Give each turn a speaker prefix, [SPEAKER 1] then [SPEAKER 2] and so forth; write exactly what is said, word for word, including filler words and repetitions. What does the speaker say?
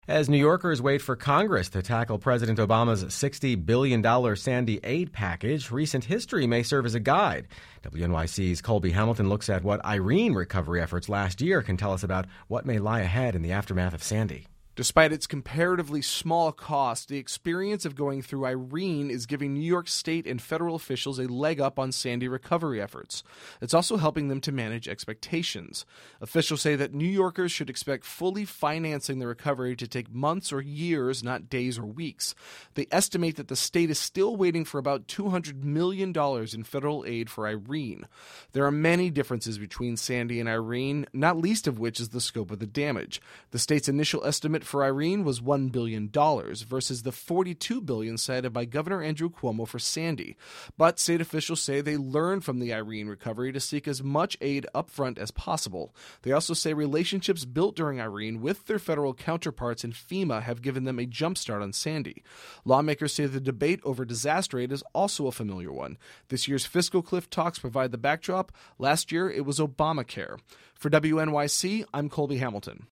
[SPEAKER 1] As New Yorkers wait for Congress to tackle President Obama's sixty billion dollars Sandy aid package, recent history may serve as a guide. W N Y C's Colby Hamilton looks at what Irene recovery efforts last year can tell us about what may lie ahead in the aftermath of Sandy.
[SPEAKER 2] Despite its comparatively small cost, the experience of going through Irene is giving New York state and federal officials a leg up on Sandy recovery efforts. It's also helping them to manage expectations. Officials say that New Yorkers should expect fully financing the recovery to take months or years, not days or weeks. They estimate that the state is still waiting for about two hundred million dollars in federal aid for Irene. There are many differences between Sandy and Irene, not least of which is the scope of the damage. The state's initial estimate for Irene was one billion dollars versus the forty-two billion dollars cited by Governor Andrew Cuomo for Sandy. But state officials say they learned from the Irene recovery to seek as much aid upfront as possible. They also say relationships built during Irene with their federal counterparts in FEMA have given them a jumpstart on Sandy. Lawmakers say the debate over disaster aid is also a familiar one. This year's fiscal cliff talks provide the backdrop. Last year, it was Obamacare. For W N Y C, I'm Colby Hamilton.